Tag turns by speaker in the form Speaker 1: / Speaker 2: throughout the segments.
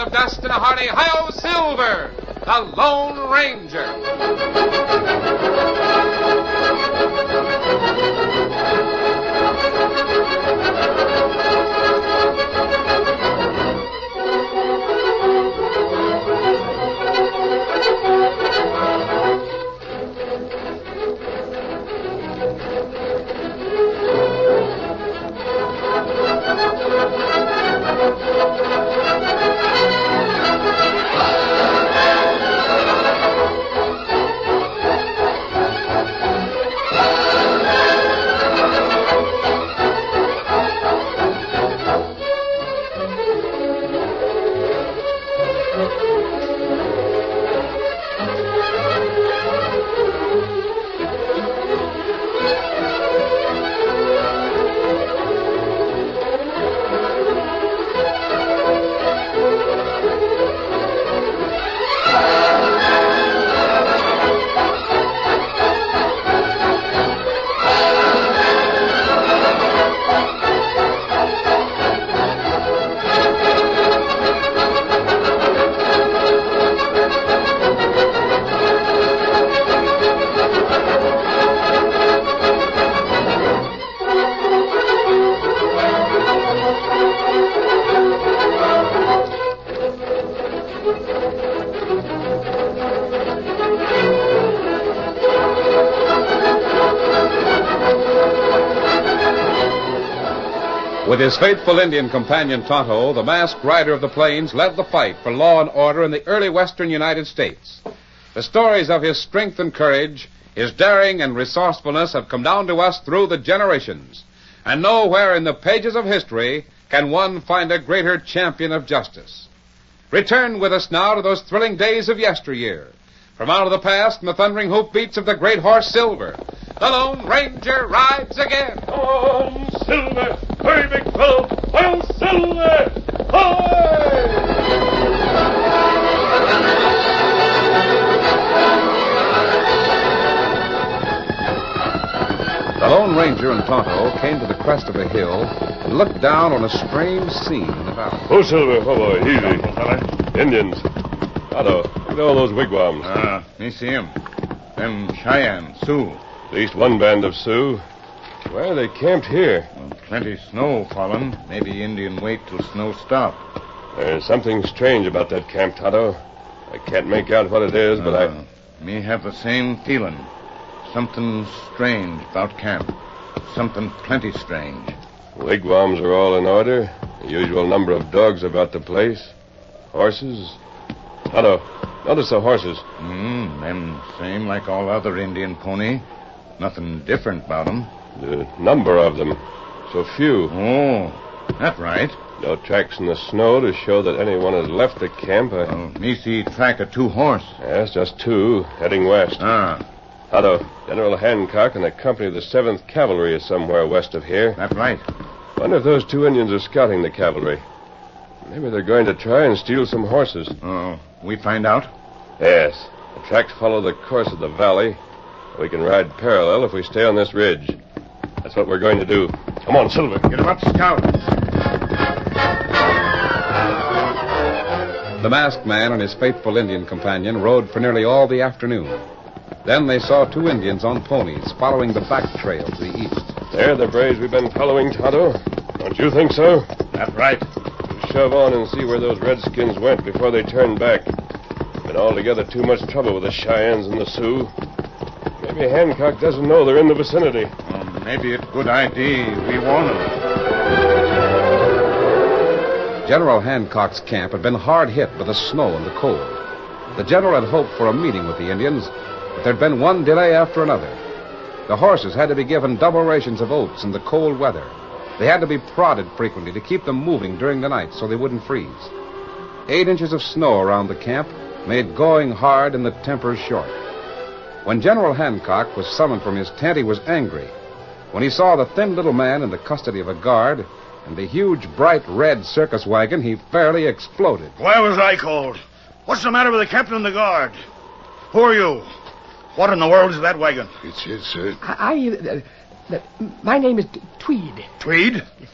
Speaker 1: of dust and a hearty hi-yo Silver, the Lone Ranger. With his faithful Indian companion Tonto, the masked rider of the plains led the fight for law and order in the early western United States. The stories of his strength and courage, his daring and resourcefulness have come down to us through the generations. And nowhere in the pages of history can one find a greater champion of justice. Return with us now to those thrilling days of yesteryear. From out of the past and the thundering hoofbeats of the great horse Silver, the Lone Ranger rides again.
Speaker 2: Come on, Silver! Hurry, big fellow! I'll Silver! Hi!
Speaker 1: The Lone Ranger and Tonto came to the crest of a hill and looked down on a strange scene in the valley.
Speaker 2: Oh, Silver, oh, boy, easy. Indians. Tonto, look at all those wigwams.
Speaker 3: Me see 'em. Them Cheyenne, Sioux.
Speaker 2: At least one band of Sioux. Why are they camped here?
Speaker 3: Plenty snow fallen. Maybe Indian wait till snow stop.
Speaker 2: There's something strange about that camp, Tonto. I can't make out what it is, but
Speaker 3: Me have the same feeling. Something strange about camp. Something plenty strange.
Speaker 2: Wigwams are all in order. The usual number of dogs about the place. Horses. Tonto, notice the horses.
Speaker 3: Them same like all other Indian pony. Nothing different about 'em.
Speaker 2: The number of them. So few.
Speaker 3: Oh, that's right.
Speaker 2: No tracks in the snow to show that anyone has left the camp.
Speaker 3: Me see track of 2 horse.
Speaker 2: Yes, just 2, heading west. Tonto, General Hancock and a company of the 7th Cavalry is somewhere west of here.
Speaker 3: That's right.
Speaker 2: Wonder if those 2 Indians are scouting the cavalry. Maybe they're going to try and steal some horses.
Speaker 3: We find out?
Speaker 2: Yes. The tracks follow the course of the valley. We can ride parallel if we stay on this ridge. That's what we're going to do. Come on, Silver.
Speaker 3: Get 'em up, Scout.
Speaker 1: The masked man and his faithful Indian companion rode for nearly all the afternoon. Then they saw 2 Indians on ponies following the back trail to the east.
Speaker 2: They're the braves we've been following, Tonto. Don't you think so?
Speaker 3: That's right.
Speaker 2: We'll shove on and see where those redskins went before they turned back. Been altogether too much trouble with the Cheyennes and the Sioux. Maybe Hancock doesn't know they're in the vicinity.
Speaker 3: Maybe it's a good idea we warn them.
Speaker 1: General Hancock's camp had been hard hit by the snow and the cold. The general had hoped for a meeting with the Indians, but there'd been one delay after another. The horses had to be given double rations of oats in the cold weather. They had to be prodded frequently to keep them moving during the night so they wouldn't freeze. 8 inches of snow around the camp made going hard and the tempers short. When General Hancock was summoned from his tent, he was angry. When he saw the thin little man in the custody of a guard and the huge, bright red circus wagon, he fairly exploded.
Speaker 4: Why was I called? What's the matter with the captain and the guard? Who are you? What in the world is that wagon?
Speaker 5: It's
Speaker 6: my name is Tweed.
Speaker 4: Tweed?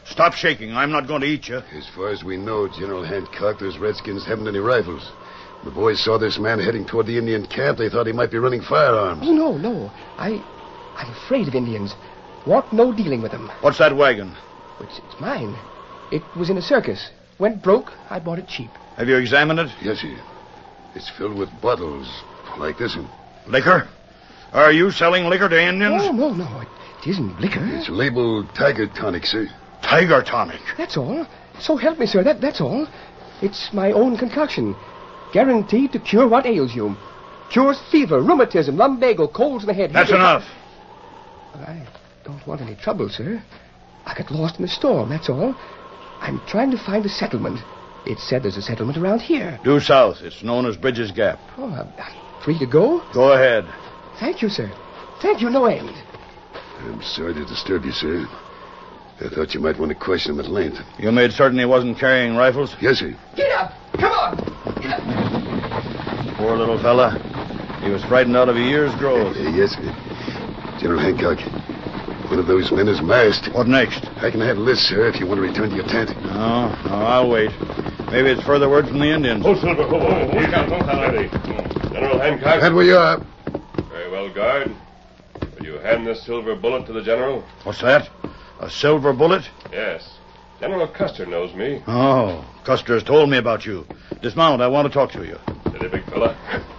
Speaker 4: Stop shaking. I'm not going to eat you.
Speaker 5: As far as we know, General Hancock, those Redskins haven't any rifles. The boys saw this man heading toward the Indian camp. They thought he might be running firearms.
Speaker 6: Oh, no. I'm afraid of Indians. Want no dealing with them.
Speaker 4: What's that wagon?
Speaker 6: It's mine. It was in a circus. Went broke. I bought it cheap.
Speaker 4: Have you examined it?
Speaker 5: Yes, sir. It's filled with bottles, like this one.
Speaker 4: Liquor? Are you selling liquor to Indians?
Speaker 6: Oh, no. It isn't liquor.
Speaker 5: It's labeled Tiger Tonic, sir.
Speaker 4: Tiger Tonic?
Speaker 6: That's all. So help me, sir. That's all. It's my own concoction. Guaranteed to cure what ails you. Cures fever, rheumatism, lumbago, colds in the head.
Speaker 4: That's enough.
Speaker 6: I don't want any trouble, sir. I got lost in the storm, that's all. I'm trying to find a settlement. It's said there's a settlement around here.
Speaker 4: Due south. It's known as Bridges Gap.
Speaker 6: Oh, I'm free to go?
Speaker 4: Go ahead.
Speaker 6: Thank you, sir. Thank you, no end.
Speaker 5: I'm sorry to disturb you, sir. I thought you might want to question him at length.
Speaker 4: You made certain he wasn't carrying rifles?
Speaker 5: Yes, sir.
Speaker 6: Get up! Come on! Get up!
Speaker 4: Poor little fella. He was frightened out of a year's growth.
Speaker 5: Yes, sir. General Hancock, one of those men is masked.
Speaker 4: What next?
Speaker 5: I can handle this, sir, if you want to return to your tent.
Speaker 4: No, I'll wait. Maybe it's further word from the Indians.
Speaker 2: Hold, Silver. Hold. Steady. General Hancock.
Speaker 5: And where you are.
Speaker 2: Very well, guard. Will you hand this silver bullet to the general?
Speaker 4: What's that? A silver bullet?
Speaker 2: Yes. General Custer knows me.
Speaker 4: Oh, Custer's told me about you. Dismount. I want to talk to you.
Speaker 2: Steady, big fella.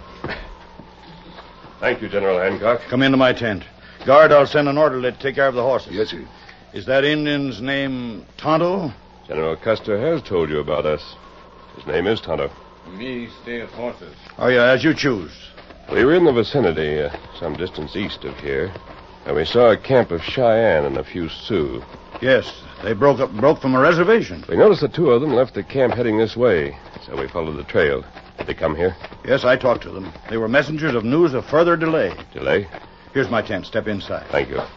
Speaker 2: Thank you, General Hancock.
Speaker 4: Come into my tent. Guard, I'll send an orderly to take care of the horses.
Speaker 5: Yes, sir.
Speaker 4: Is that Indian's name Tonto?
Speaker 2: General Custer has told you about us. His name is Tonto.
Speaker 3: Me stay at horses.
Speaker 4: Oh, yeah, as you choose.
Speaker 2: We were in the vicinity, some distance east of here, and we saw a camp of Cheyenne and a few Sioux.
Speaker 4: Yes, they broke from a reservation.
Speaker 2: We noticed that two of them left the camp heading this way, so we followed the trail. Did they come here?
Speaker 4: Yes, I talked to them. They were messengers of news of further delay.
Speaker 2: Delay?
Speaker 4: Here's my tent. Step inside.
Speaker 2: Thank you.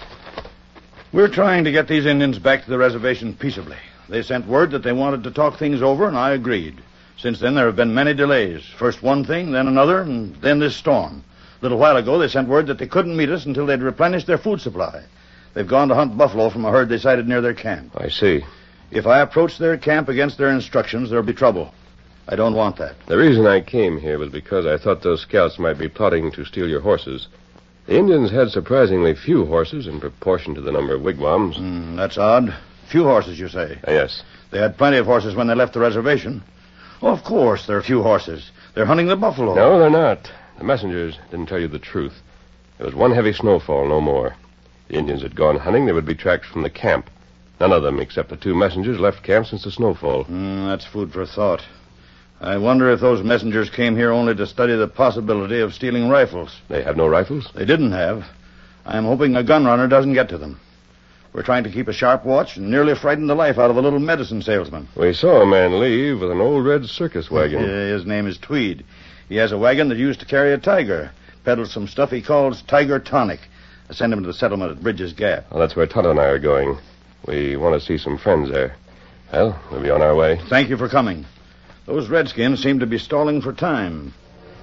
Speaker 4: We're trying to get these Indians back to the reservation peaceably. They sent word that they wanted to talk things over, and I agreed. Since then, there have been many delays. First one thing, then another, and then this storm. A little while ago, they sent word that they couldn't meet us until they'd replenished their food supply. They've gone to hunt buffalo from a herd they sighted near their camp.
Speaker 2: I see.
Speaker 4: If I approach their camp against their instructions, there'll be trouble. I don't want that.
Speaker 2: The reason I came here was because I thought those scouts might be plotting to steal your horses. The Indians had surprisingly few horses in proportion to the number of wigwams.
Speaker 4: That's odd. Few horses, you say?
Speaker 2: Yes.
Speaker 4: They had plenty of horses when they left the reservation. Oh, of course, there are few horses. They're hunting the buffalo.
Speaker 2: No, they're not. The messengers didn't tell you the truth. There was one heavy snowfall, no more. The Indians had gone hunting. They would be tracked from the camp. None of them, except the two messengers, left camp since the snowfall.
Speaker 4: That's food for thought. I wonder if those messengers came here only to study the possibility of stealing rifles.
Speaker 2: They have no rifles?
Speaker 4: They didn't have. I'm hoping a gun runner doesn't get to them. We're trying to keep a sharp watch and nearly frightened the life out of a little medicine salesman.
Speaker 2: We saw a man leave with an old red circus wagon.
Speaker 4: His name is Tweed. He has a wagon that used to carry a tiger. Peddles some stuff he calls Tiger Tonic. I sent him to the settlement at Bridges Gap.
Speaker 2: Well, that's where Tonto and I are going. We want to see some friends there. Well, we'll be on our way.
Speaker 4: Thank you for coming. Those Redskins seem to be stalling for time.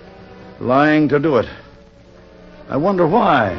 Speaker 4: Lying to do it. I wonder why.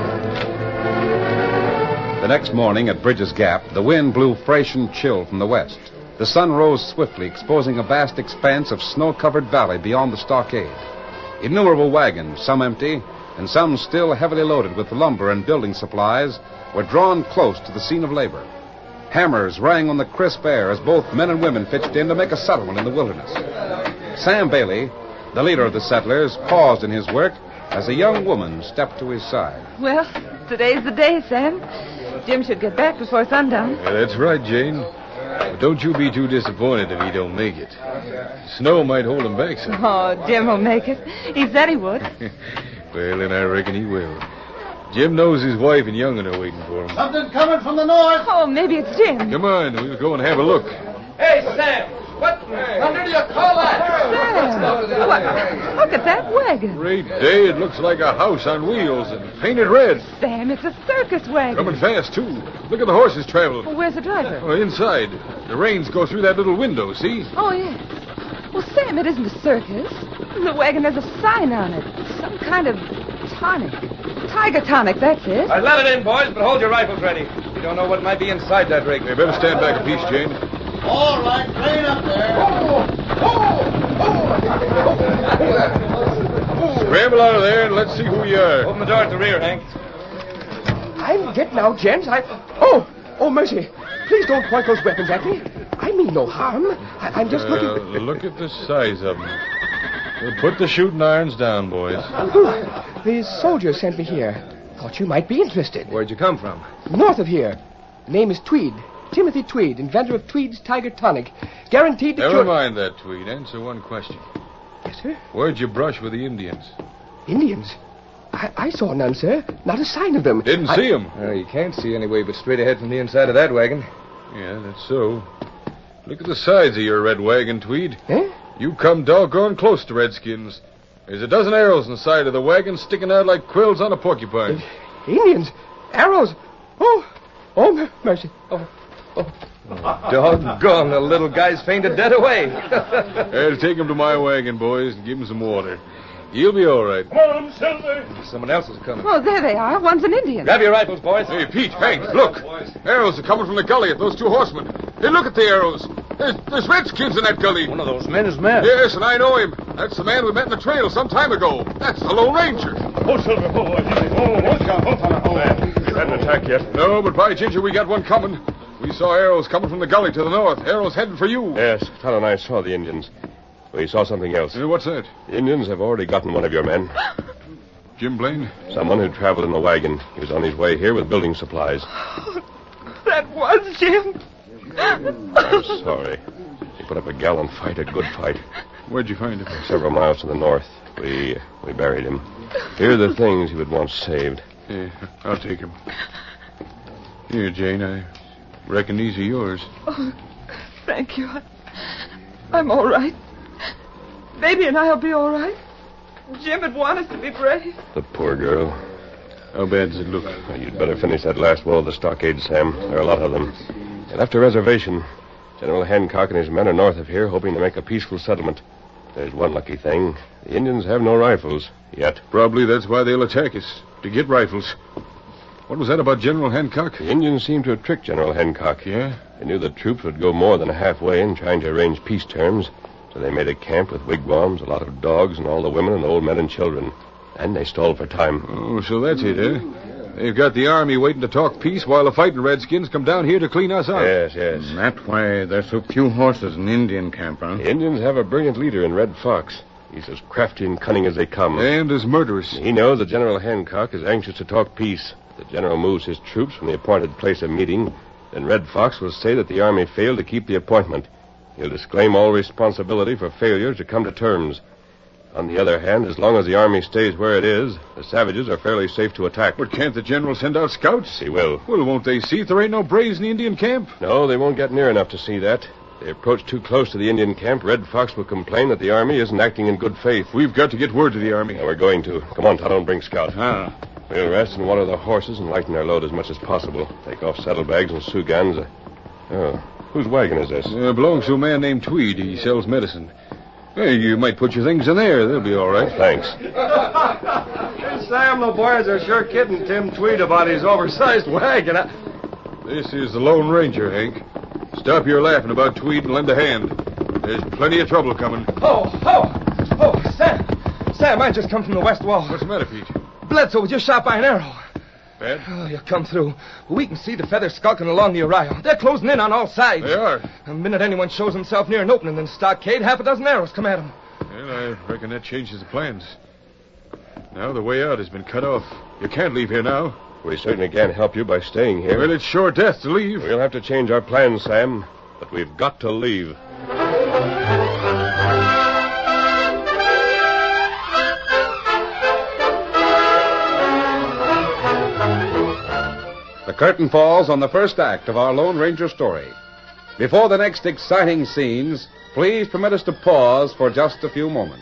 Speaker 1: The next morning at Bridges Gap, the wind blew fresh and chill from the west. The sun rose swiftly, exposing a vast expanse of snow-covered valley beyond the stockade. Innumerable wagons, some empty, and some still heavily loaded with lumber and building supplies, were drawn close to the scene of labor. Hammers rang on the crisp air as both men and women pitched in to make a settlement in the wilderness. Sam Bailey, the leader of the settlers, paused in his work as a young woman stepped to his side.
Speaker 7: Well, today's the day, Sam. Jim should get back before sundown.
Speaker 8: Yeah, that's right, Jane. But don't you be too disappointed if he don't make it. Snow might hold him back some.
Speaker 7: Oh, Jim will make it. He said he would.
Speaker 8: Well, then I reckon he will. Jim knows his wife and young'un are waiting for him.
Speaker 9: Something coming from the north.
Speaker 7: Oh, maybe it's Jim.
Speaker 8: Come on, we'll go and have a look.
Speaker 9: Hey, Sam. What under do you call that?
Speaker 7: Sam, look at that wagon.
Speaker 8: Great day. It looks like a house on wheels and painted red.
Speaker 7: Sam, it's a circus wagon.
Speaker 8: Coming fast, too. Look at the horses traveling.
Speaker 7: Well, where's the driver?
Speaker 8: Oh, inside. The reins go through that little window, see?
Speaker 7: Oh, yes. Well, Sam, it isn't a circus. The wagon has a sign on it. Some kind of tonic. Tiger Tonic, that's it.
Speaker 9: Let it in, boys, but hold your rifles ready.
Speaker 8: You don't know what might be inside that rig.
Speaker 3: You better stand back a piece, Jane.
Speaker 10: All right, clean up there.
Speaker 3: Scramble out of there and let's see who you are.
Speaker 8: Open the door at the rear, Hank.
Speaker 6: I'm getting out, gents. Oh, mercy. Please don't point those weapons at me. I mean no harm. I'm just looking...
Speaker 3: Look at the size of them. Put the shooting irons down, boys.
Speaker 6: The soldier sent me here. Thought you might be interested.
Speaker 8: Where'd you come from?
Speaker 6: North of here. Name is Tweed. Timothy Tweed, inventor of Tweed's Tiger Tonic. Guaranteed to cure...
Speaker 3: Never mind that, Tweed. Answer one question.
Speaker 6: Yes, sir?
Speaker 3: Where'd you brush with the Indians?
Speaker 6: Indians? I saw none, sir. Not a sign of them.
Speaker 3: Didn't see them.
Speaker 8: You can't see any way but straight ahead from the inside of that wagon.
Speaker 3: Yeah, that's so. Look at the sides of your red wagon, Tweed.
Speaker 6: Eh?
Speaker 3: You come doggone close to Redskins. There's a dozen arrows in the side of the wagon sticking out like quills on a porcupine.
Speaker 6: Indians? Arrows? Oh, mercy.
Speaker 8: Doggone, the little guy's fainted dead away.
Speaker 3: I'll take him to my wagon, boys, and give him some water. He'll be all right.
Speaker 10: Come on, Silver.
Speaker 8: Someone else is coming.
Speaker 7: Oh, there they are. One's an Indian.
Speaker 8: Grab your rifles, boys.
Speaker 3: Hey, Pete, Hank, look. Arrows are coming from the gully at those two horsemen. Hey, look at the arrows. There's Redskins in that gully.
Speaker 4: One of those men is mad.
Speaker 3: Yes, and I know him. That's the man we met in the trail some time ago. That's the Lone Ranger.
Speaker 10: Oh, Silver.
Speaker 2: We hadn't attacked yet.
Speaker 3: No, but by ginger, we got one coming. We saw arrows coming from the gully to the north. Arrows heading for you.
Speaker 2: Yes, Todd and I saw the Indians. We saw something else.
Speaker 3: What's that?
Speaker 2: The Indians have already gotten one of your men.
Speaker 3: Jim Blaine?
Speaker 2: Someone who traveled in a wagon. He was on his way here with building supplies.
Speaker 7: That was Jim.
Speaker 2: I'm sorry. He put up a gallant fight, a good fight.
Speaker 3: Where'd you find him?
Speaker 2: Several miles to the north. We buried him. Here are the things he would want saved.
Speaker 3: Yeah, I'll take him. Here, Jane, I reckon these are yours.
Speaker 7: Oh, thank you. I'm all right. Baby and I'll be all right. Jim would want us to be brave.
Speaker 2: The poor girl.
Speaker 3: How bad does it look?
Speaker 2: Well, you'd better finish that last wall of the stockade, Sam. There are a lot of them. And after reservation, General Hancock and his men are north of here, hoping to make a peaceful settlement. There's one lucky thing. The Indians have no rifles, yet.
Speaker 3: Probably that's why they'll attack us, to get rifles. What was that about General Hancock?
Speaker 2: The Indians seem to have tricked General Hancock.
Speaker 3: Yeah?
Speaker 2: They knew the troops would go more than halfway in trying to arrange peace terms, so they made a camp with wigwams, a lot of dogs, and all the women and old men and children. And they stalled for time.
Speaker 3: Oh, so that's it, eh? They've got the army waiting to talk peace while the fighting Redskins come down here to clean us out.
Speaker 2: Yes.
Speaker 3: Mm,
Speaker 2: And
Speaker 3: that's why there's so few horses in Indian camp, huh?
Speaker 2: the Indians have a brilliant leader in Red Fox. He's as crafty and cunning as they come.
Speaker 3: And as murderous.
Speaker 2: He knows that General Hancock is anxious to talk peace. The general moves his troops from the appointed place of meeting. Then Red Fox will say that the army failed to keep the appointment. He'll disclaim all responsibility for failure to come to terms. On the other hand, as long as the army stays where it is, the savages are fairly safe to attack.
Speaker 3: But can't the general send out scouts?
Speaker 2: He will.
Speaker 3: Well, won't they see if there ain't no braves in the Indian camp?
Speaker 2: No, they won't get near enough to see that. If they approach too close to the Indian camp, Red Fox will complain that the army isn't acting in good faith.
Speaker 3: We've got to get word to the army.
Speaker 2: Yeah, we're going to. Come on, Tonto, and bring Scout.
Speaker 3: Ah.
Speaker 2: We'll rest and water the horses and lighten our load as much as possible. Take off saddlebags and sugans. Whose wagon is this?
Speaker 3: Belongs to a man named Tweed. He sells medicine. Hey, you might put your things in there. They'll be all right.
Speaker 2: Thanks.
Speaker 8: Sam, the boys are sure kidding Tim Tweed about his oversized wagon.
Speaker 3: This is the Lone Ranger, Hank. Stop your laughing about Tweed and lend a hand. There's plenty of trouble coming.
Speaker 8: Oh, Sam. Sam, I just come from the west wall.
Speaker 3: What's the matter, Pete?
Speaker 8: Bledsoe was just shot by an arrow.
Speaker 3: Bad?
Speaker 8: Oh, you come through. We can see the feathers skulking along the arroyo. They're closing in on all sides.
Speaker 3: They are.
Speaker 8: The minute anyone shows himself near an opening in the stockade, half a dozen arrows come at him.
Speaker 3: Well, I reckon that changes the plans. Now the way out has been cut off. You can't leave here now.
Speaker 2: We certainly can't help you by staying here.
Speaker 3: Well, it's sure death to leave.
Speaker 2: We'll have to change our plans, Sam, but we've got to leave.
Speaker 1: The curtain falls on the first act of our Lone Ranger story. Before the next exciting scenes, please permit us to pause for just a few moments.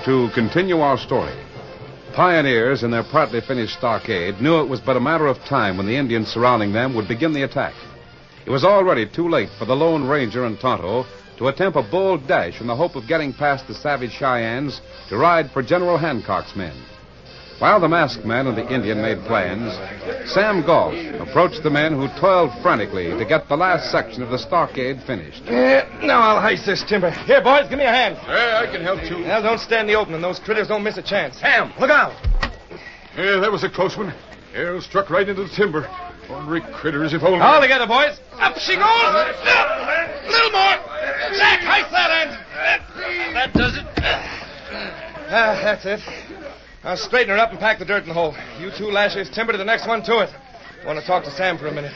Speaker 1: to continue our story. Pioneers in their partly finished stockade knew it was but a matter of time when the Indians surrounding them would begin the attack. It was already too late for the Lone Ranger and Tonto to attempt a bold dash in the hope of getting past the savage Cheyennes to ride for General Hancock's men. While the masked man and the Indian made plans, Sam Goff approached the men who toiled frantically to get the last section of the stockade finished.
Speaker 11: Now I'll heist this timber. Here, boys, give me a hand.
Speaker 8: I can help too.
Speaker 11: Now, don't stand in the opening. Those critters don't miss a chance. Sam, look out.
Speaker 8: Yeah, that was a close one. Arrow struck right into the timber. Ornery critters, if only.
Speaker 11: All together, boys. Up she goes. A little more. Jack, heist that end. That does it. That's it. I'll straighten her up and pack the dirt in the hole. You two lash this timber to the next one to it. I want to talk to Sam for a minute.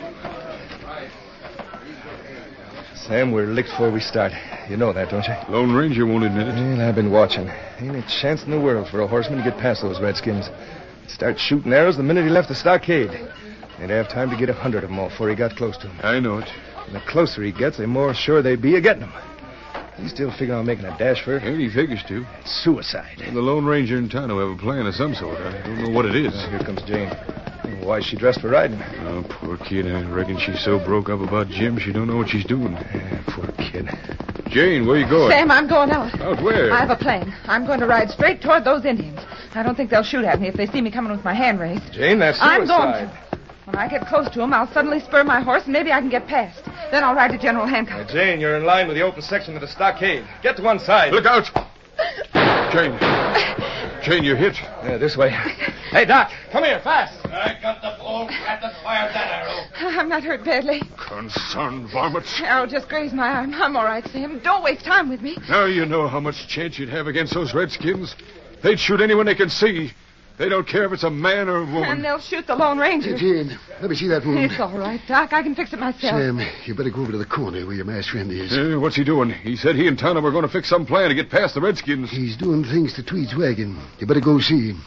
Speaker 11: Sam, we're licked before we start. You know that, don't you?
Speaker 8: Lone Ranger won't admit it.
Speaker 11: Well, I've been watching. Ain't a chance in the world for a horseman to get past those redskins. He'd start shooting arrows the minute he left the stockade. They'd have time to get 100 of them off before he got close to them.
Speaker 8: I know it.
Speaker 11: And the closer he gets, the more sure they'd be of getting him. He's still figuring on making a dash for it.
Speaker 8: And he figures to.
Speaker 11: It's suicide.
Speaker 8: The Lone Ranger and Tonto have a plan of some sort. I don't know what it is.
Speaker 11: Here comes Jane. Why is she dressed for riding?
Speaker 8: Oh, poor kid. I reckon she's so broke up about Jim she don't know what she's doing.
Speaker 11: Poor kid.
Speaker 8: Jane, where you going?
Speaker 7: Sam, I'm going out.
Speaker 8: Out where?
Speaker 7: I have a plan. I'm going to ride straight toward those Indians. I don't think they'll shoot at me if they see me coming with my hand raised.
Speaker 11: Jane, that's suicide.
Speaker 7: I'm going to. When I get close to them, I'll suddenly spur my horse, and maybe I can get past. Then I'll ride to General Hancock.
Speaker 11: Now, Jane, you're in line with the open section of the stockade. Get to one side.
Speaker 8: Look out! Jane. Jane, you're hit.
Speaker 11: Yeah, this way. Hey, Doc, come here, fast.
Speaker 10: I got the bull that fired that arrow.
Speaker 7: I'm not hurt badly.
Speaker 8: Concerned varmints.
Speaker 7: Arrow just grazed my arm. I'm all right, Sam. Don't waste time with me.
Speaker 8: Now you know how much chance you'd have against those redskins. They'd shoot anyone they can see. They don't care if it's a man or a woman.
Speaker 7: And they'll shoot the Lone Ranger.
Speaker 5: Hey, Jane, let me see that wound.
Speaker 7: It's all right, Doc. I can fix it myself.
Speaker 5: Sam, you better go over to the corner where your masked friend is.
Speaker 8: What's he doing? He said he and Tonto were going to fix some plan to get past the redskins.
Speaker 5: He's doing things to Tweed's wagon. You better go see him.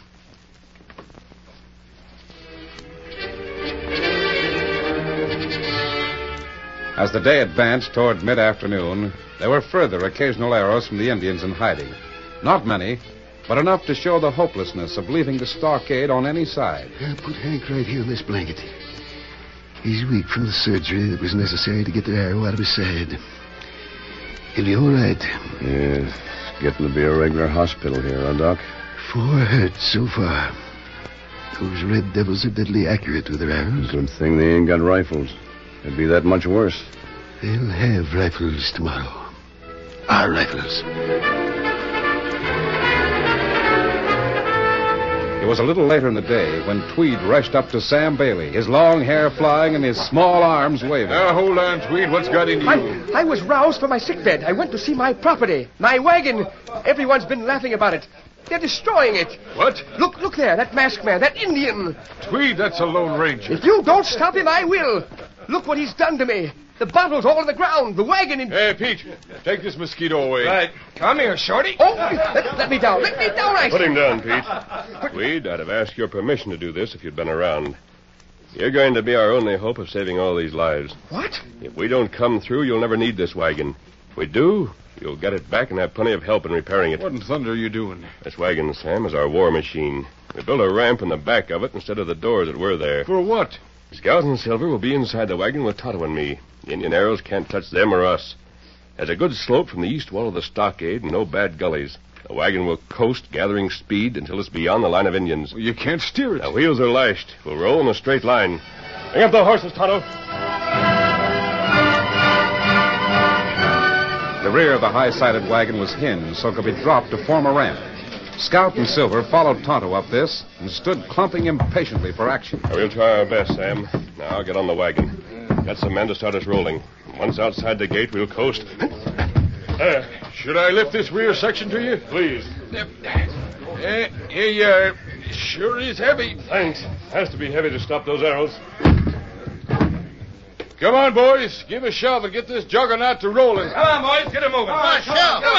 Speaker 1: As the day advanced toward mid-afternoon, there were further occasional arrows from the Indians in hiding. Not many, but enough to show the hopelessness of leaving the stockade on any side.
Speaker 5: Put Hank right here on this blanket. He's weak from the surgery that was necessary to get the arrow out of his side. He'll be all right.
Speaker 12: Yes, getting to be a regular hospital here, huh, Doc?
Speaker 5: 4 hurts so far. Those red devils are deadly accurate with their arrows.
Speaker 12: Good thing they ain't got rifles. It'd be that much worse.
Speaker 5: They'll have rifles tomorrow. Our rifles.
Speaker 1: It was a little later in the day when Tweed rushed up to Sam Bailey, his long hair flying and his small arms waving.
Speaker 8: Now, hold on, Tweed. What's got into you?
Speaker 6: I was roused from my sickbed. I went to see my property, my wagon. Everyone's been laughing about it. They're destroying it.
Speaker 8: What?
Speaker 6: Look there, that masked man, that Indian.
Speaker 8: Tweed, that's a Lone Ranger.
Speaker 6: If you don't stop him, I will. Look what he's done to me. The bottles all on the ground, the wagon in...
Speaker 8: Hey, Pete, take this mosquito away.
Speaker 11: Right. Come here, Shorty.
Speaker 6: Oh, let me down. Let me down, I
Speaker 2: Put him down, Pete. Tweed, I'd have asked your permission to do this if you'd been around. You're going to be our only hope of saving all these lives.
Speaker 6: What?
Speaker 2: If we don't come through, you'll never need this wagon. If we do, you'll get it back and have plenty of help in repairing it.
Speaker 8: What in thunder are you doing?
Speaker 2: This wagon, Sam, is our war machine. We built a ramp in the back of it instead of the doors that were there.
Speaker 8: For what?
Speaker 2: Scout and Silver will be inside the wagon with Tonto and me. The Indian arrows can't touch them or us. There's a good slope from the east wall of the stockade and no bad gullies. The wagon will coast, gathering speed until it's beyond the line of Indians.
Speaker 8: Well, you can't steer it.
Speaker 2: The wheels are lashed. We'll roll in a straight line. Bring up the horses, Tonto.
Speaker 1: The rear of the high-sided wagon was hinged so it could be dropped to form a ramp. Scout and Silver followed Tonto up this and stood clumping impatiently for action.
Speaker 2: We'll try our best, Sam. Now, get on the wagon. Get some men to start us rolling. Once outside the gate, we'll coast.
Speaker 8: Should I lift this rear section to you?
Speaker 2: Please.
Speaker 8: Here you are. Sure is heavy.
Speaker 2: Thanks. Has to be heavy to stop those arrows.
Speaker 8: Come on, boys. Give a shove and get this juggernaut to rolling.
Speaker 11: Come on, boys. Get it moving. Come on, shove. Come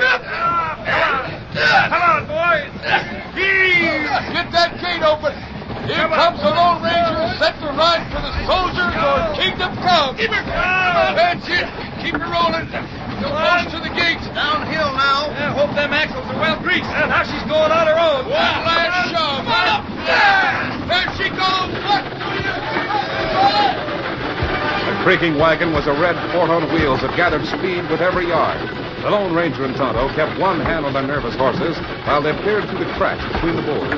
Speaker 11: on, boys.
Speaker 8: Get that gate open. Here comes the Lone Ranger set to ride for the soldiers or Kingdom Come. Keep her. That's it. Keep her rolling. You're close to the gate.
Speaker 10: Downhill now.
Speaker 11: I hope them axles are Well, Greeks, and now she's going on her own.
Speaker 8: One last shove. There she goes. Look.
Speaker 1: The creaking wagon was a red Ford on wheels that gathered speed with every yard. The Lone Ranger and Tonto kept one hand on their nervous horses while they peered through the cracks between the boards.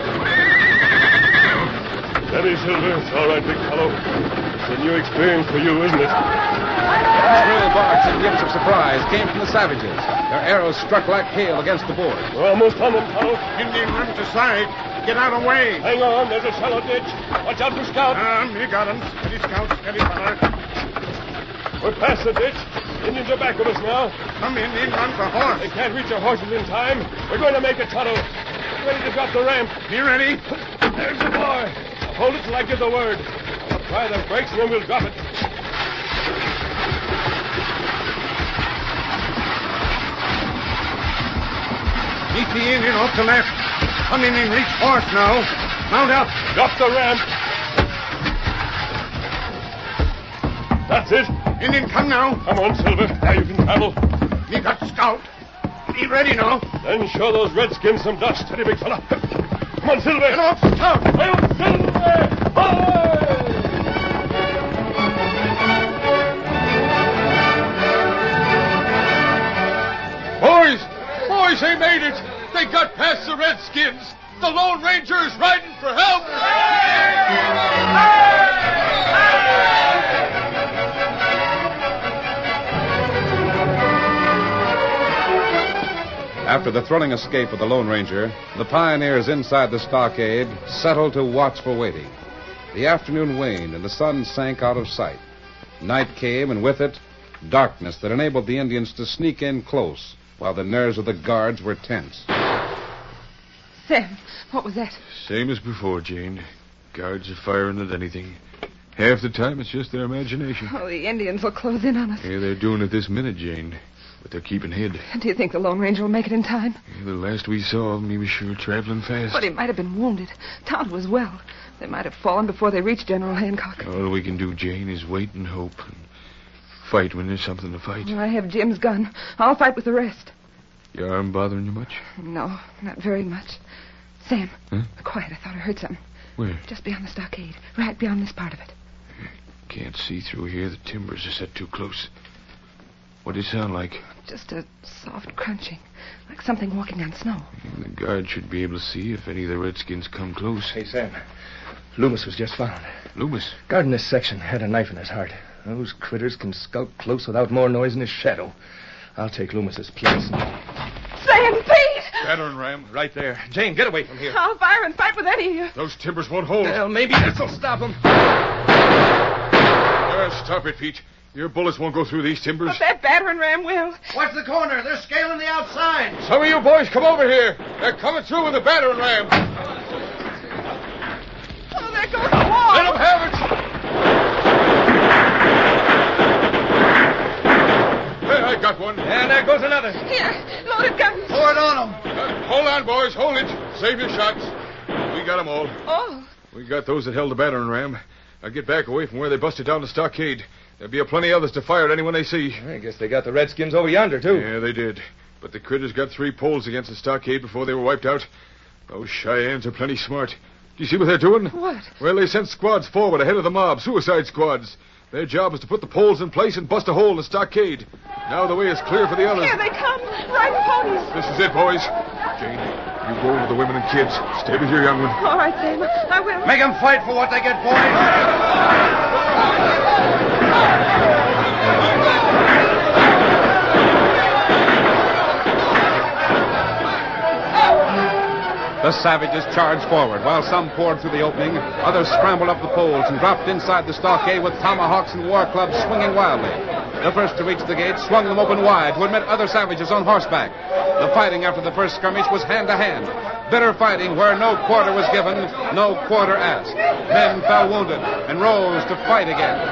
Speaker 2: Steady, Silver. It's all right, big fellow. It's a new experience for you, isn't it?
Speaker 1: Shrill barks and yips of surprise came from the savages. Their arrows struck like hail against the boards.
Speaker 2: We're almost on them, fellow.
Speaker 4: Indian runs aside. Get out of the way.
Speaker 2: Hang on. There's a shallow ditch. Watch out for Scout.
Speaker 4: You got him. Steady, Scout. Steady, fella.
Speaker 2: We're past the ditch. Indians are back of us now.
Speaker 4: Come in. Run for horse.
Speaker 2: They can't reach their horses in time. We're going to make it, Tonto. Ready to drop the ramp.
Speaker 4: Be ready.
Speaker 2: There's the boy. Hold it till I give the word. I'll try the brakes and then we'll drop it.
Speaker 4: Meet the Indian off the left. Come in and reach horse now. Mount up.
Speaker 2: Drop the ramp. That's it.
Speaker 4: Indian, come now.
Speaker 2: Come on, Silver. Now you can travel.
Speaker 4: You got Scout. Be ready now.
Speaker 2: Then show those redskins some dust. Steady, big fella. Come on, Silver.
Speaker 4: Get off, Scout.
Speaker 2: Hail, Silver!
Speaker 8: Boys, they made it. They got past the Redskins. The Lone Ranger is riding for help.
Speaker 1: After the thrilling escape of the Lone Ranger, the pioneers inside the stockade settled to watchful waiting. The afternoon waned and the sun sank out of sight. Night came, and with it, darkness that enabled the Indians to sneak in close while the nerves of the guards were tense.
Speaker 7: Sam, what was that?
Speaker 12: Same as before, Jane. Guards are firing at anything. Half the time, it's just their imagination.
Speaker 7: Oh, the Indians will close in on us.
Speaker 12: Yeah, they're doing it this minute, Jane. But they're keeping hid.
Speaker 7: Do you think the Lone Ranger will make it in time?
Speaker 12: Yeah, the last we saw of him, he was sure traveling fast.
Speaker 7: But he might have been wounded. Tonto was well. They might have fallen before they reached General Hancock.
Speaker 12: All we can do, Jane, is wait and hope. And fight when there's something to fight.
Speaker 7: I have Jim's gun. I'll fight with the rest.
Speaker 12: Your arm bothering you much?
Speaker 7: No, not very much. Sam,
Speaker 12: Huh?
Speaker 7: Quiet. I thought I heard something.
Speaker 12: Where?
Speaker 7: Just beyond the stockade. Right beyond this part of it.
Speaker 12: Can't see through here. The timbers are set too close. What'd it sound like?
Speaker 7: Just a soft crunching. Like something walking on snow.
Speaker 12: The guard should be able to see if any of the redskins come close.
Speaker 11: Hey, Sam. Loomis was just found.
Speaker 12: Loomis?
Speaker 11: Guard in this section had a knife in his heart. Those critters can skulk close without more noise than his shadow. I'll take Loomis's place.
Speaker 7: Sam, Pete!
Speaker 4: Battering ram, right there.
Speaker 11: Jane, get away from here.
Speaker 7: I'll fire and fight with any of you.
Speaker 4: Those timbers won't hold.
Speaker 11: Well, maybe this'll stop them.
Speaker 4: Stop it, Pete. Your bullets won't go through these timbers.
Speaker 7: But that battering ram will.
Speaker 9: Watch the corner. They're scaling the outside.
Speaker 8: Some of you boys come over here. They're coming through with the battering ram.
Speaker 7: Oh, there goes the wall.
Speaker 8: Let them have it. Hey, I got one.
Speaker 11: And there goes another.
Speaker 7: Here, loaded guns.
Speaker 9: Pour it on them.
Speaker 8: Hold on, boys. Hold it. Save your shots.
Speaker 4: We got them all.
Speaker 7: Oh.
Speaker 4: We got those that held the battering ram. Now get back away from where they busted down the stockade. There'll be plenty others to fire at anyone they see.
Speaker 11: I guess they got the Redskins over yonder, too.
Speaker 4: Yeah, they did. But the critters got 3 poles against the stockade before they were wiped out. Those Cheyennes are plenty smart. Do you see what they're doing?
Speaker 7: What?
Speaker 4: Well, they sent squads forward ahead of the mob, suicide squads. Their job is to put the poles in place and bust a hole in the stockade. Now the way is clear for the others.
Speaker 7: Here they come. Riding ponies.
Speaker 4: This is it, boys. Jane, you go over the women and kids. Stay with your young one.
Speaker 7: All right, Sam. I will.
Speaker 9: Make them fight for what they get, boys.
Speaker 1: The savages charged forward, while some poured through the opening. Others scrambled up the poles and dropped inside the stockade with tomahawks and war clubs swinging wildly. The first to reach the gate swung them open wide to admit other savages on horseback. The fighting after the first skirmish was hand to hand. Bitter fighting where no quarter was given, no quarter asked. Men fell wounded and rose to fight again.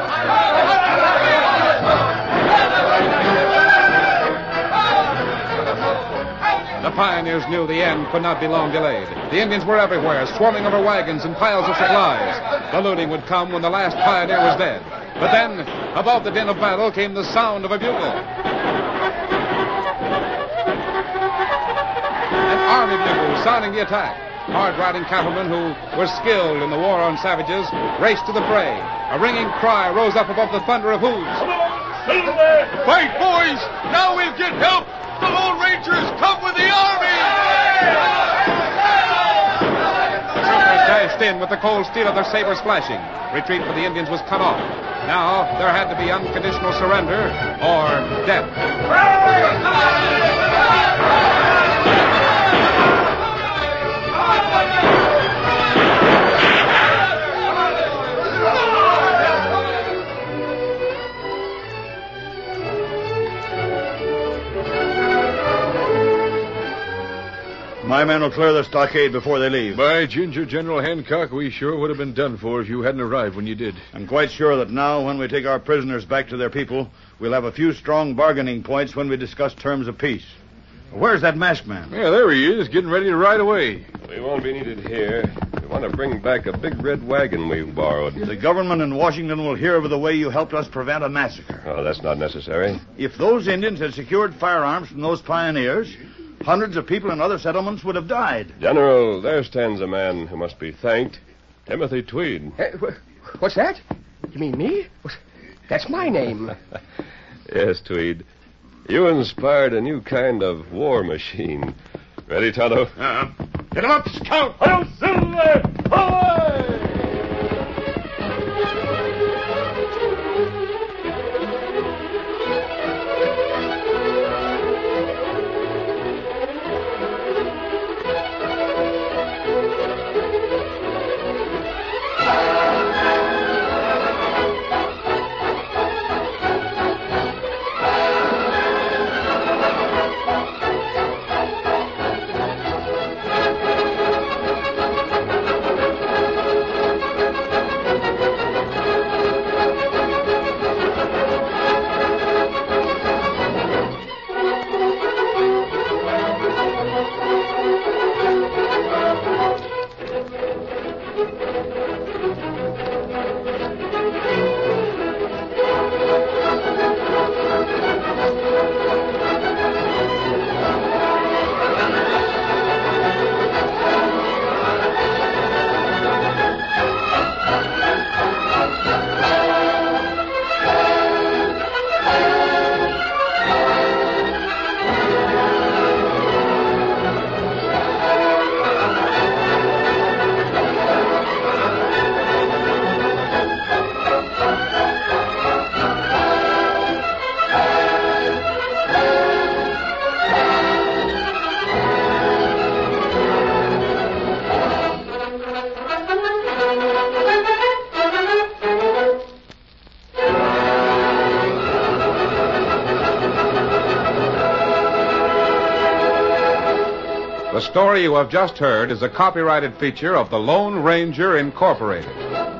Speaker 1: The pioneers knew the end could not be long delayed. The Indians were everywhere, swarming over wagons and piles of supplies. The looting would come when the last pioneer was dead. But then, above the din of battle, came the sound of a bugle. army bugles sounding the attack. Hard-riding cattlemen who were skilled in the war on savages raced to the fray. A ringing cry rose up above the thunder of hoofs.
Speaker 8: Fight, boys! Now we'll get help! The Lone Rangers come with the army!
Speaker 1: Troopers dashed in with the cold steel of their sabers flashing. Retreat for the Indians was cut off. Now there had to be unconditional surrender or death.
Speaker 4: My men will clear the stockade before they leave.
Speaker 12: By ginger, General Hancock, we sure would have been done for if you hadn't arrived when you did.
Speaker 4: I'm quite sure that now, when we take our prisoners back to their people, we'll have a few strong bargaining points when we discuss terms of peace. Where's that masked man?
Speaker 12: Yeah, there he is, getting ready to ride away.
Speaker 2: We won't be needed here. We want to bring back a big red wagon we borrowed.
Speaker 4: The government in Washington will hear of the way you helped us prevent a massacre.
Speaker 2: Oh, that's not necessary.
Speaker 4: If those Indians had secured firearms from those pioneers, hundreds of people in other settlements would have died.
Speaker 2: General, there stands a man who must be thanked. Timothy Tweed.
Speaker 6: What's that? You mean me? That's my name.
Speaker 2: Yes, Tweed. You inspired a new kind of war machine. Ready, Tonto?
Speaker 8: Get him up, Scout! Hello, Silver! Away!
Speaker 1: The story you have just heard is a copyrighted feature of the Lone Ranger Incorporated.